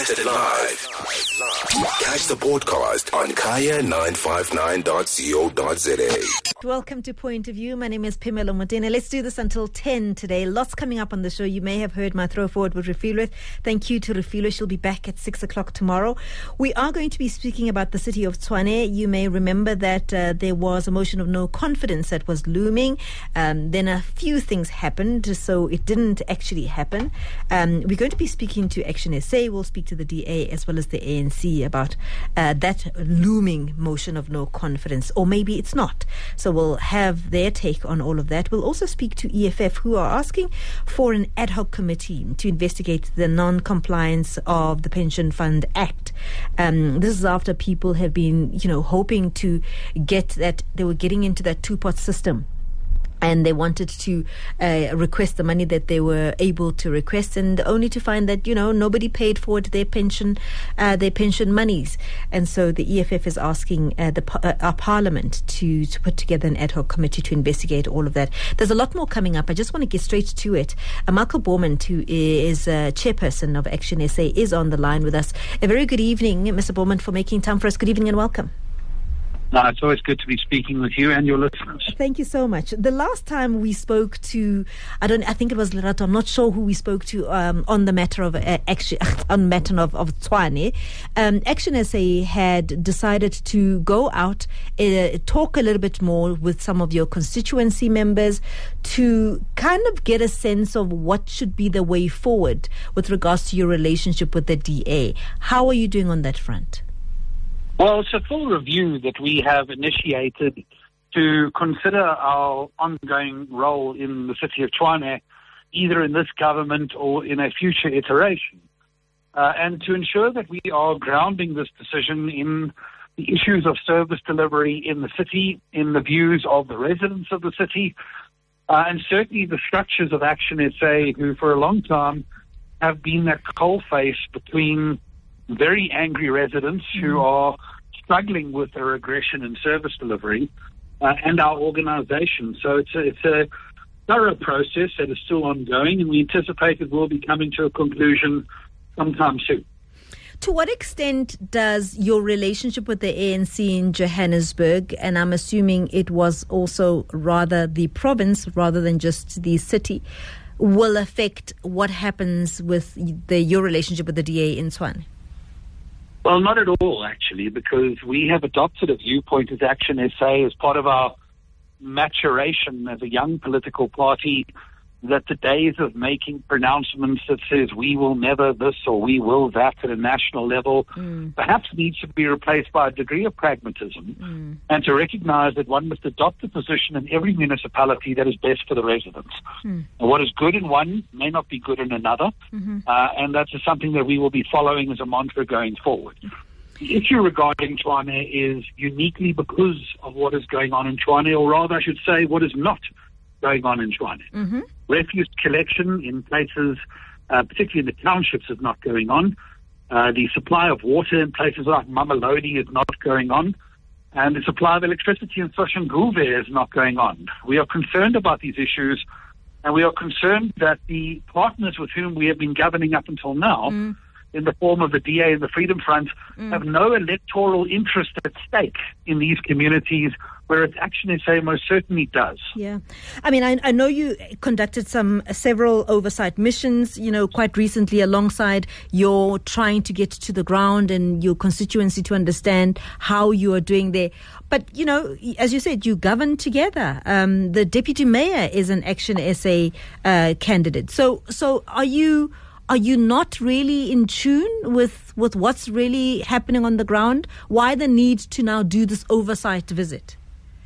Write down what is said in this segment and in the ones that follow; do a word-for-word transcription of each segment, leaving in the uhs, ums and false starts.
Broadcasted live. Catch the podcast on kaya nine five nine dot co dot za. Welcome to Point of View. My name is Phemelo Motene. Let's do this until ten today. Lots coming up on the show. You may have heard my throw forward with Refilwe. Thank you to Refilwe. She'll be back at six o'clock tomorrow. We are going to be speaking about the city of Tshwane. You may remember that uh, there was a motion of no confidence that was looming. Um, then a few things happened, so it didn't actually happen. Um, we're going to be speaking to Action S A. We'll speak to the D A as well as the A N C about uh, that looming motion of no confidence, or maybe it's not. So we'll have their take on all of that. We'll also speak to E F F, who are asking for an ad hoc committee to investigate the non-compliance of the Pension Fund Act. Um, this is after people have been, you know, hoping to get that, they were getting into that two-pot system. And they wanted to uh, request the money that they were able to request, and only to find that, you know, nobody paid forward their pension, uh, their pension monies. And so the E F F is asking uh, the uh, our Parliament to, to put together an ad hoc committee to investigate all of that. There's a lot more coming up. I just want to get straight to it. Uh, Michael Borman, who is uh, chairperson of Action S A, is on the line with us. A very good evening, Mister Borman, for making time for us. Good evening and welcome. No, it's always good to be speaking with you and your listeners. Thank you so much. The last time we spoke to, I don't, I think it was Lerato. I'm not sure who we spoke to um, on the matter of uh, action, on the matter of of Tshwane. Um, Action S A had decided to go out, uh, talk a little bit more with some of your constituency members to kind of get a sense of what should be the way forward with regards to your relationship with the D A. How are you doing on that front? Well, it's a full review that we have initiated to consider our ongoing role in the city of Tshwane, either in this government or in a future iteration, uh, and to ensure that we are grounding this decision in the issues of service delivery in the city, in the views of the residents of the city, uh, and certainly the structures of Action S A, who for a long time have been that coalface between very angry residents mm-hmm. who are struggling with their regression in service delivery uh, and our organisation. So it's a, it's a thorough process that is still ongoing, and we anticipate it will be coming to a conclusion sometime soon. To what extent does your relationship with the A N C in Johannesburg, and I'm assuming it was also rather the province rather than just the city, will affect what happens with the, your relationship with the D A in Tshwane? Well, not at all, actually, because we have adopted a viewpoint as Action S A as part of our maturation as a young political party, that the days of making pronouncements that says we will never this or we will that at a national level mm. perhaps needs to be replaced by a degree of pragmatism mm. and to recognize that one must adopt a position in every municipality that is best for the residents. Mm. And what is good in one may not be good in another, mm-hmm. uh, and that's something that we will be following as a mantra going forward. The issue regarding Tshwane is uniquely because of what is going on in Tshwane, or rather I should say what is not going on in Tshwane. Mm-hmm. Refuse collection in places, uh, particularly in the townships, is not going on. Uh, the supply of water in places like Mamelodi is not going on. And the supply of electricity in Soshanguve is not going on. We are concerned about these issues, and we are concerned that the partners with whom we have been governing up until now, mm. in the form of the D A and the Freedom Front, mm. have no electoral interest at stake in these communities, whereas Action S A most certainly does. Yeah. I mean, I, I know you conducted some uh, several oversight missions, you know, quite recently, alongside your trying to get to the ground and your constituency to understand how you are doing there. But, you know, as you said, you govern together. Um, the deputy mayor is an Action S A uh, candidate. So, so are you... Are you not really in tune with, with what's really happening on the ground? Why the need to now do this oversight visit?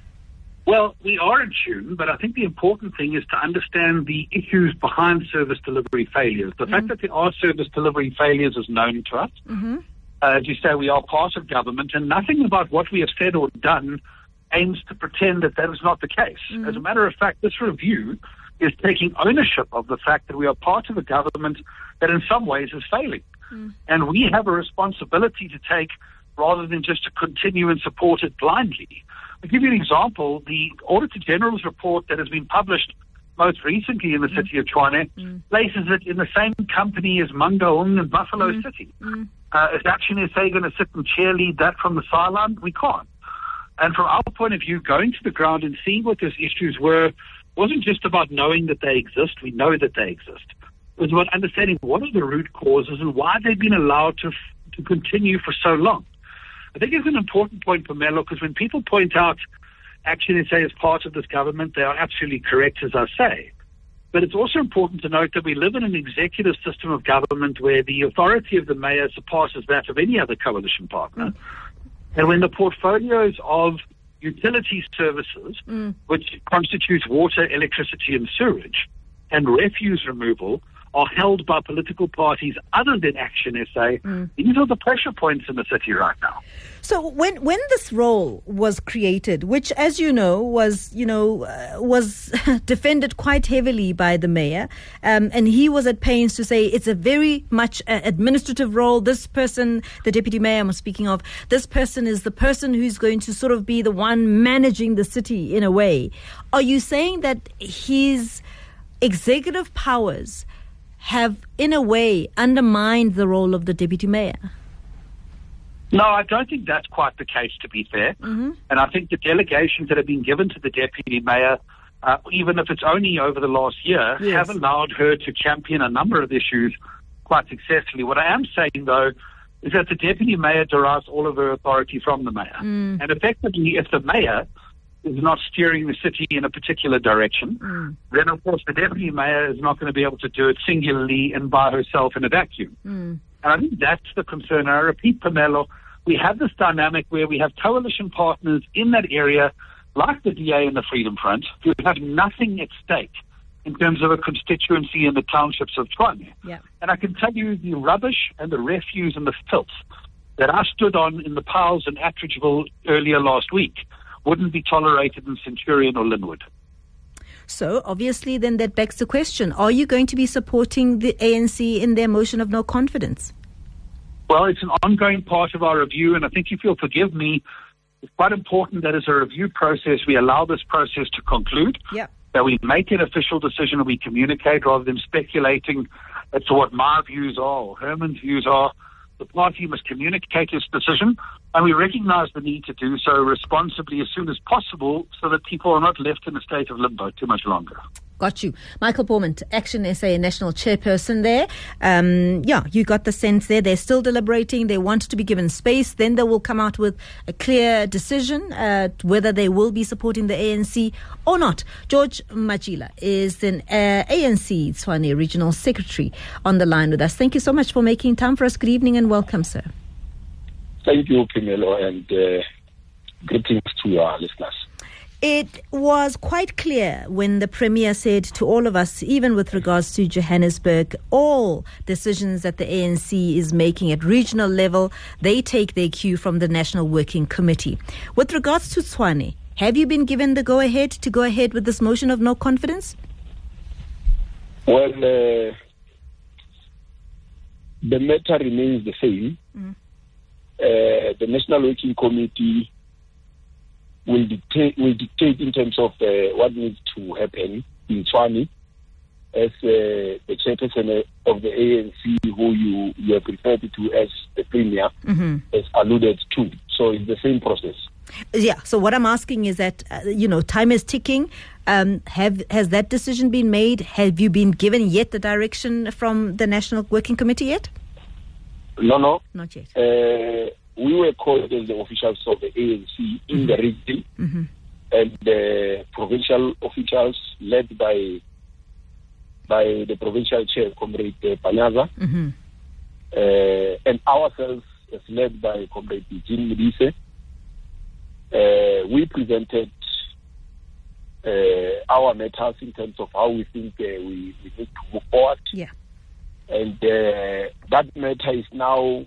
Well, we are in tune, but I think the important thing is to understand the issues behind service delivery failures. The mm-hmm. fact that there are service delivery failures is known to us. Mm-hmm. Uh, as you say, we are part of government, and nothing about what we have said or done aims to pretend that that is not the case. Mm-hmm. As a matter of fact, this review is taking ownership of the fact that we are part of a government that in some ways is failing. Mm. And we have a responsibility to take rather than just to continue and support it blindly. I'll give you an example. The Auditor General's report that has been published most recently in the mm. city of Tshwane, mm. places it in the same company as Mangaung and Buffalo mm. City. Mm. Uh, is Action S A going to sit and cheerlead that from the sideline? We can't. And from our point of view, going to the ground and seeing what those issues were wasn't just about knowing that they exist. We know that they exist. It was about understanding what are the root causes and why they've been allowed to to continue for so long. I think it's an important point, Pamela, because when people point out Action S A as part of this government, they are absolutely correct, as I say. But it's also important to note that we live in an executive system of government where the authority of the mayor surpasses that of any other coalition partner. Mm. And when the portfolios of utility services, mm. which constitutes water, electricity, and sewage, and refuse removal, are held by political parties other than Action S A, mm. these are the pressure points in the city right now. So when when this role was created, which, as you know, was you know uh, was defended quite heavily by the mayor, um, and he was at pains to say it's a very much uh, administrative role. This person, the deputy mayor I'm speaking of, this person is the person who's going to sort of be the one managing the city in a way. Are you saying that his executive powers have, in a way, undermined the role of the deputy mayor? No, I don't think that's quite the case, to be fair. Mm-hmm. And I think the delegations that have been given to the deputy mayor, uh, even if it's only over the last year, yes. have allowed her to champion a number of issues quite successfully. What I am saying, though, is that the deputy mayor derives all of her authority from the mayor. Mm. And effectively, if the mayor is not steering the city in a particular direction, mm. then of course the deputy mayor is not going to be able to do it singularly and by herself in a vacuum. Mm. And I think that's the concern. And I repeat, Pamela, we have this dynamic where we have coalition partners in that area, like the D A and the Freedom Front, who have nothing at stake in terms of a constituency in the townships of Tshwane. Yeah. And I can tell you the rubbish and the refuse and the filth that I stood on in the piles in Attridgeville earlier last week wouldn't be tolerated in Centurion or Linwood. So, obviously, then that begs the question, are you going to be supporting the A N C in their motion of no confidence? Well, it's an ongoing part of our review, and I think if you'll forgive me, it's quite important that as a review process, we allow this process to conclude, yep. that we make an official decision and we communicate rather than speculating as to what my views are or Herman's views are. The party must communicate its decision, and we recognize the need to do so responsibly as soon as possible so that people are not left in a state of limbo too much longer. Got you. Michael Borman, Action S A National Chairperson there. Um, yeah, you got the sense there. They're still deliberating. They want to be given space. Then they will come out with a clear decision uh, whether they will be supporting the A N C or not. George Matjila is an uh, A N C Tshwane Regional Secretary on the line with us. Thank you so much for making time for us. Good evening and welcome, sir. Thank you, Pimelo, and uh, greetings to our listeners. It was quite clear when the Premier said to all of us, even with regards to Johannesburg, all decisions that the A N C is making at regional level, they take their cue from the National Working Committee. With regards to Tshwane, have you been given the go-ahead to go ahead with this motion of no confidence? Well, uh, the matter remains the same. Mm. Uh, the National Working Committee will dictate, will dictate in terms of uh, what needs to happen in Tshwane. As uh, the chairperson of the A N C, who you, you have referred to as the Premier, mm-hmm. has alluded to. So it's the same process. Yeah, so what I'm asking is that, uh, you know, time is ticking. Um, have Has that decision been made? Have you been given yet the direction from the National Working Committee yet? No, no. Not yet. Uh, we were called as the officials of the A N C in mm-hmm. the region, mm-hmm. and the provincial officials led by by the provincial chair, Comrade Panyaza, mm-hmm. uh, and ourselves as led by Comrade Eugene Modise. Uh, we presented uh, our matters in terms of how we think uh, we, we need to move forward. Yeah. And uh, that matter is now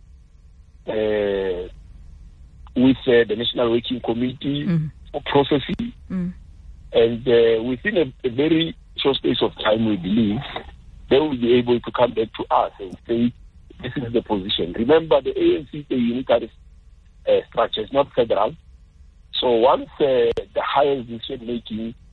uh, with uh, the National Working Committee mm. for processing. Mm. And uh, within a, a very short space of time, we believe, they will be able to come back to us and say, this is the position. Remember, the A N C is a unitary uh, structure, it's not federal. So once uh, the highest decision-making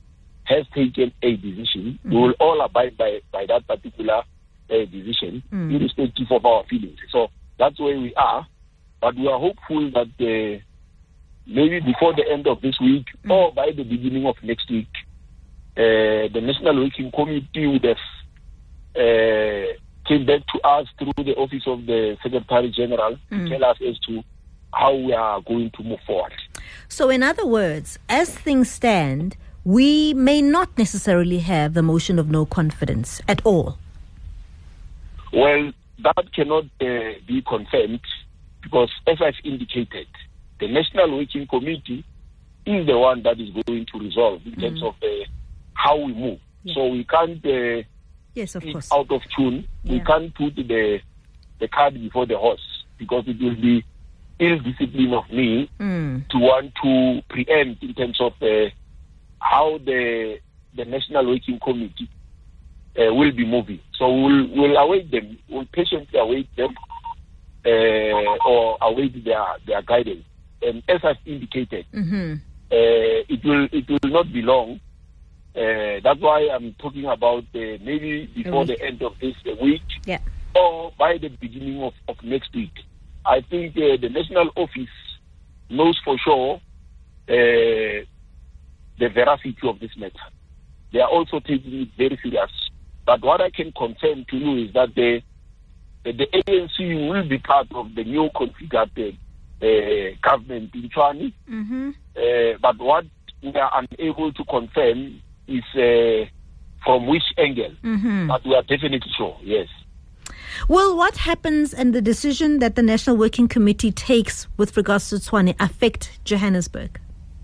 has taken a decision, mm. we will all abide by, by that particular uh, decision, mm. irrespective of our feelings. So that's where we are. But we are hopeful that uh, maybe before the end of this week mm. or by the beginning of next week, uh, the National Working Committee would have uh, came back to us through the office of the Secretary General mm. to tell us as to how we are going to move forward. So in other words, as things stand, we may not necessarily have the motion of no confidence at all. Well, that cannot uh, be confirmed because, as I've indicated, the National Working Committee is the one that is going to resolve in mm. terms of uh, how we move. Yeah. So we can't uh, yes, of course. out of tune. Yeah. We can't put the the cart before the horse because it will be ill-discipline of me mm. to want to preempt in terms of uh, how the the National Working Committee uh, will be moving. So we'll, we'll await them, we'll patiently await them uh, or await their, their guidance. And as I've indicated, mm-hmm. uh, it will it will not be long. Uh, that's why I'm talking about uh, maybe before the end of this week yeah. or by the beginning of, of next week. I think uh, the National Office knows for sure uh, the veracity of this matter. They are also taking it very serious. But what I can confirm to you is that the the A N C will be part of the new configured uh, government in Tshwane. Mm-hmm. Uh, but what we are unable to confirm is uh, from which angle. Mm-hmm. But we are definitely sure, yes. Will what happens and the decision that the National Working Committee takes with regards to Tshwane affect Johannesburg?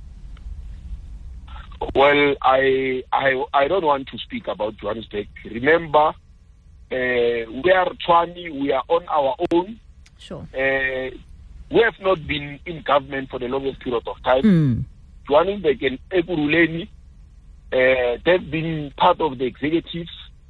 Well, I I I don't want to speak about Johannesburg. Remember, uh, we are Tshwane, we are on our own. Sure. Uh, we have not been in government for the longest period of time. Mm. Johannesburg and Ekurhuleni, uh, they've been part of the executives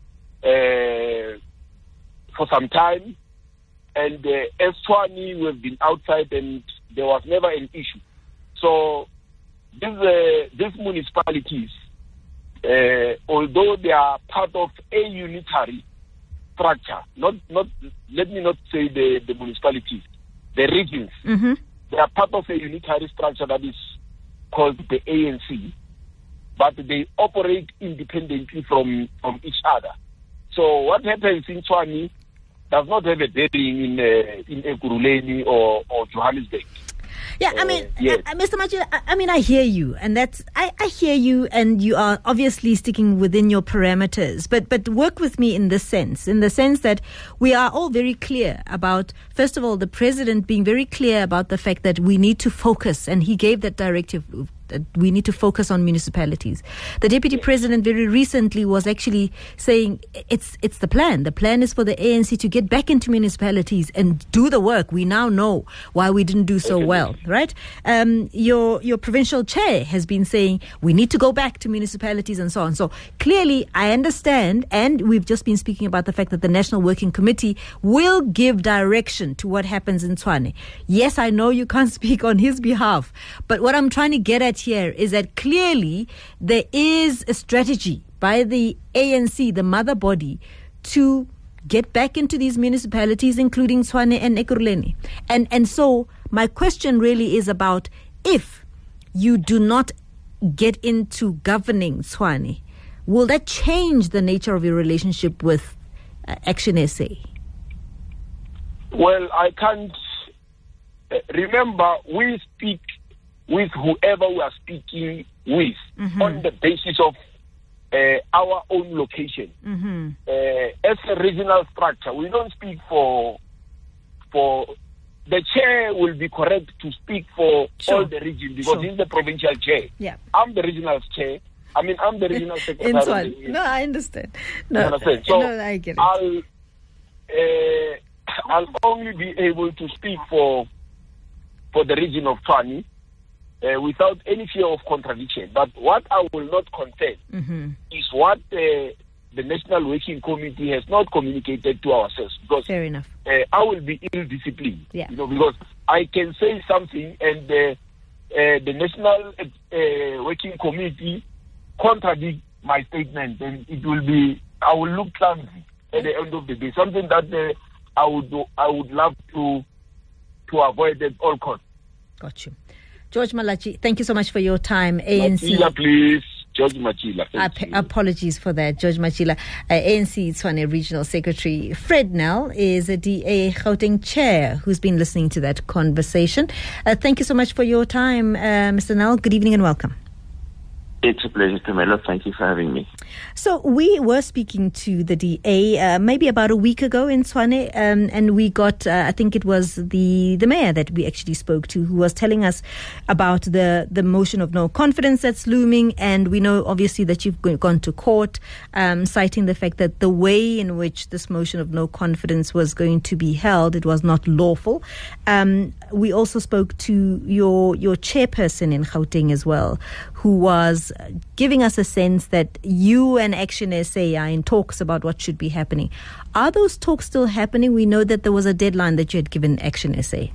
uh, for some time. And uh, as Tshwane, we have been outside and there was never an issue. So these, uh, these municipalities, uh, although they are part of a unitary structure, not, not let me not say the, the municipalities, the regions, mm-hmm. they are part of a unitary structure that is called the A N C, but they operate independently from, from each other. So what happens in Tshwane does not have a bearing in uh, in Ekurhuleni or, or Johannesburg. Yeah, I mean, uh, yes. I, I, Mister Machida, I, I mean, I hear you, and that's I, I hear you, and you are obviously sticking within your parameters. But but work with me in this sense, in the sense that we are all very clear about, first of all, the president being very clear about the fact that we need to focus, and he gave that directive. That we need to focus on municipalities. The deputy president very recently was actually saying it's it's the plan. The plan is for the A N C to get back into municipalities and do the work. We now know why we didn't do so well, right? Um, your your provincial chair has been saying we need to go back to municipalities and so on. So clearly, I understand, and we've just been speaking about the fact that the National Working Committee will give direction to what happens in Tshwane. Yes, I know you can't speak on his behalf, but what I'm trying to get at here is that clearly there is a strategy by the A N C, the mother body, to get back into these municipalities, including Tshwane and Ekurhuleni. And and so my question really is about, if you do not get into governing Tshwane, will that change the nature of your relationship with uh, Action S A? Well, I can't. Uh, remember, we speak with whoever we are speaking with, mm-hmm. on the basis of uh, our own location. Mm-hmm. Uh, as a regional structure, we don't speak for for the chair will be correct to speak for sure. all the region because sure. he's the provincial chair. Yeah. I'm the regional chair. I mean, I'm the regional secretary. In Tshwane. No, I understand. No, understand? So no, I get it. I'll, uh, I'll only be able to speak for for the region of Tshwane. Uh, without any fear of contradiction. But what I will not contest mm-hmm. is what uh, the National Working Committee has not communicated to ourselves. Because fair enough. Uh, I will be ill-disciplined. Yeah. You know, because I can say something and uh, uh, the National uh, Working Committee contradict my statement, then it will be, I will look clumsy at the end of the day. Something that uh, I would do, I would love to to avoid at all costs. Got you. George Malachi, thank you so much for your time. A N C. Machila, please. George Machila. Ap- apologies for that. George Machila, uh, A N C Tshwane Regional Secretary. Fred Nel is a D A Gauteng chair who's been listening to that conversation. Uh, thank you so much for your time, uh, Mister Nel. Good evening and welcome. It's a pleasure, Camilla. Thank you for having me. So we were speaking to the D A uh, maybe about a week ago in Tshwane, um, and we got, uh, I think it was the, the mayor that we actually spoke to, who was telling us about the, the motion of no confidence that's looming. And we know, obviously, that you've gone to court, um, citing the fact that the way in which this motion of no confidence was going to be held, it was not lawful. Um, we also spoke to your your chairperson in Gauteng as well, who was giving us a sense that you and Action S A are in talks about what should be happening. Are those talks still happening? We know that there was a deadline that you had given Action S A.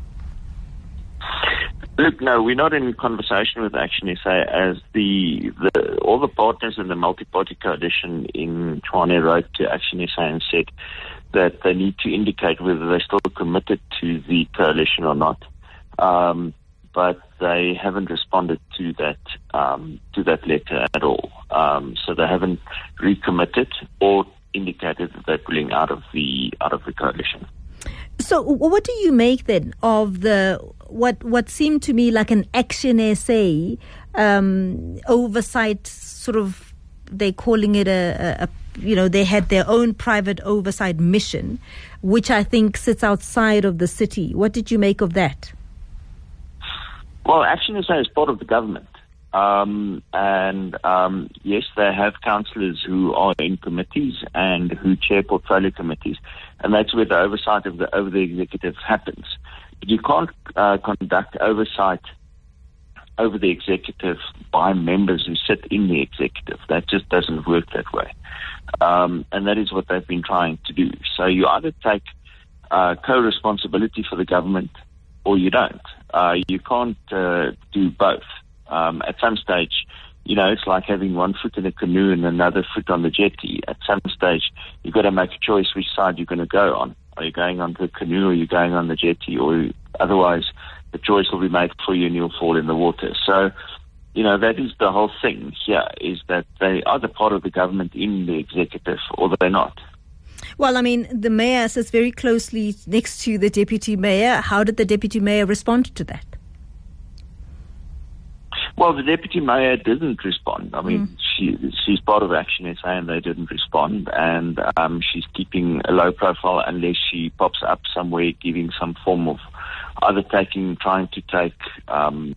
Look, no, we're not in conversation with Action S A, as the, the all the partners in the multi-party coalition in Tshwane wrote to Action S A and said that they need to indicate whether they're still committed to the coalition or not. Um, but they haven't responded to that um, to that letter at all. Um, so they haven't recommitted or indicated that they're pulling out of the out of the coalition. So, what do you make then of the what what seemed to me like an Action S A um, oversight sort of? They're calling it a, a, a you know, they had their own private oversight mission, which I think sits outside of the city. What did you make of that? Well, Action S A is part of the government. Um, and um, yes, they have councillors who are in committees and who chair portfolio committees, and that's where the oversight of the over the executive happens. But you can't uh, conduct oversight over the executive by members who sit in the executive. That just doesn't work that way, um, and that is what they've been trying to do. So you either take uh, co-responsibility for the government, or you don't. Uh, you can't uh, do both. Um, at some stage, you know, it's like having one foot in a canoe and another foot on the jetty. At some stage, you've got to make a choice which side you're going to go on. Are you going on the canoe, or are you going on the jetty? Or otherwise, the choice will be made for you and you'll fall in the water. So, you know, that is the whole thing here, is that they are the part of the government in the executive, or they're not. Well, I mean, the mayor sits very closely next to the deputy mayor. How did the deputy mayor respond to that? Well, the deputy mayor didn't respond. I mean, mm. she she's part of Action S A and they didn't respond. And um, she's keeping a low profile unless she pops up somewhere giving some form of either taking, trying to take um,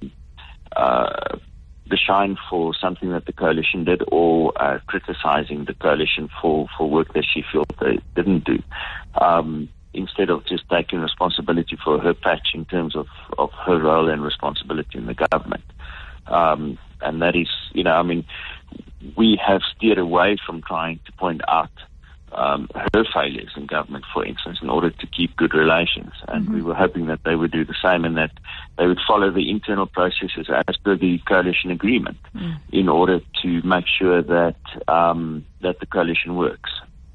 uh, the shine for something that the coalition did, or uh, criticizing the coalition for, for work that she feels they didn't do. Um, instead of just taking responsibility for her patch in terms of, of her role and responsibility in the government. Um, and that is, you know, I mean, we have steered away from trying to point out um, her failures in government, for instance, in order to keep good relations. And mm-hmm. we were hoping that they would do the same, and that they would follow the internal processes as per the coalition agreement mm. in order to make sure that um, that the coalition works.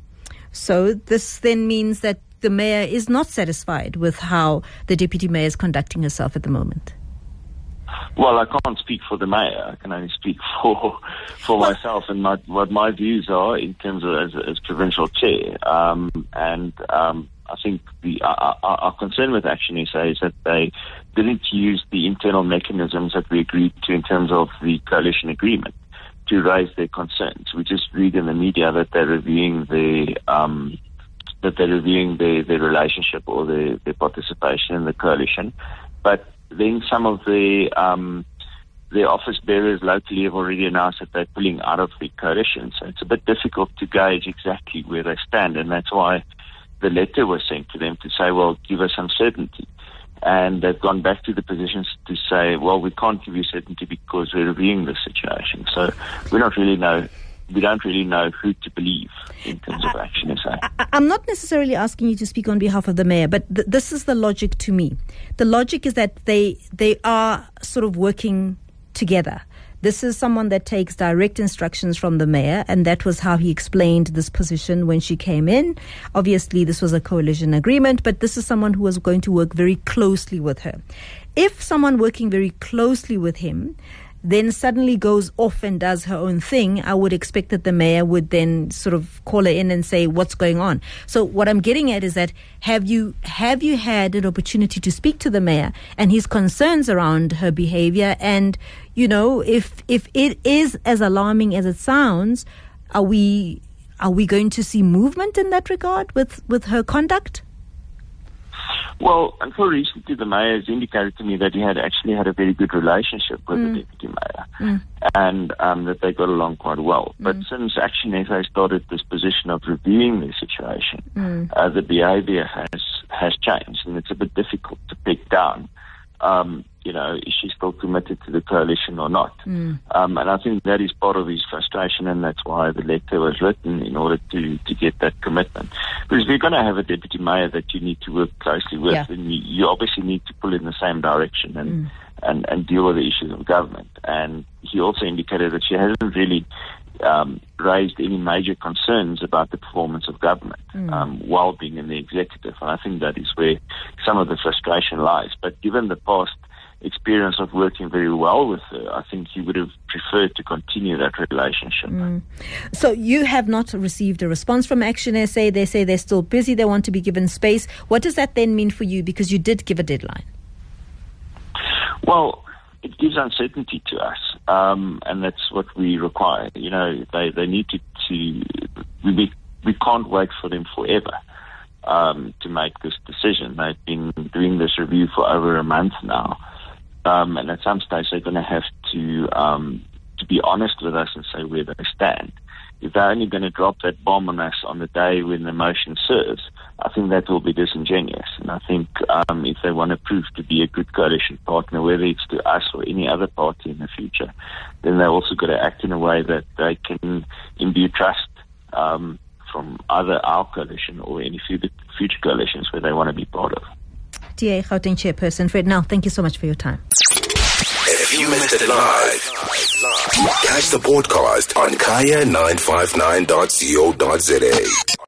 So this then means that the mayor is not satisfied with how the deputy mayor is conducting herself at the moment. Well, I can't speak for the mayor. I can only speak for for well, myself and my, what my views are in terms of as, as provincial chair. Um, and um, I think the our, our concern with Action S A is that they didn't use the internal mechanisms that we agreed to in terms of the coalition agreement to raise their concerns. We just read in the media that they're reviewing the um, that they're reviewing their, their relationship or their, their participation in the coalition, but then some of the um, the office bearers locally have already announced that they're pulling out of the coalition. So it's a bit difficult to gauge exactly where they stand, and that's why the letter was sent to them to say, well, give us some certainty. And they've gone back to the positions to say, well, we can't give you certainty because we're reviewing the situation. So we don't really know. We don't really know who to believe in terms of Action S A. I'm not necessarily asking you to speak on behalf of the mayor, but th- this is the logic to me. The logic is that they they are sort of working together. This is someone that takes direct instructions from the mayor, and that was how he explained this position when she came in. Obviously, this was a coalition agreement, but this is someone who was going to work very closely with her. If someone working very closely with him then suddenly goes off and does her own thing, I would expect that the mayor would then sort of call her in and say, what's going on? So what I'm getting at is that have you have you had an opportunity to speak to the mayor and his concerns around her behavior? And, you know, if if it is as alarming as it sounds, are we are we going to see movement in that regard with, with her conduct? Well, until recently, the mayor has indicated to me that he had actually had a very good relationship with mm. the deputy mayor mm. and um, that they got along quite well. Mm. But since Action S A started this position of reviewing the situation, mm. uh, the behavior has, has changed, and it's a bit difficult to pick down. Um, you know, is she still committed to the coalition or not? Mm. Um, and I think that is part of his frustration, and that's why the letter was written, in order to, to get that commitment. Because we're going to have a deputy mayor that you need to work closely with, yeah. and you, you obviously need to pull in the same direction and, mm. and, and deal with the issues of government. And he also indicated that she hasn't really um, raised any major concerns about the performance of government mm. um, while being in the executive. And I think that is where some of the frustration lies. But given the past experience of working very well with her, I think he would have preferred to continue that relationship. Mm. So you have not received a response from Action S A. They say they're still busy. They want to be given space. What does that then mean for you? Because you did give a deadline. Well, it gives uncertainty to us, um, and that's what we require. You know, they, they need to, to we, we can't wait for them forever um, to make this decision. They've been doing this review for over a month now. Um, and at some stage, they're going to have to um, to be honest with us and say where they stand. If they're only going to drop that bomb on us on the day when the motion serves, I think that will be disingenuous. And I think um, if they want to prove to be a good coalition partner, whether it's to us or any other party in the future, then they're also got to act in a way that they can imbue trust um, from either our coalition or any future, future coalitions where they want to be part of. D A Gauteng Chairperson Fred Nel, thank you so much for your time. If you missed it live, catch the podcast on kaya nine five nine dot co dot za.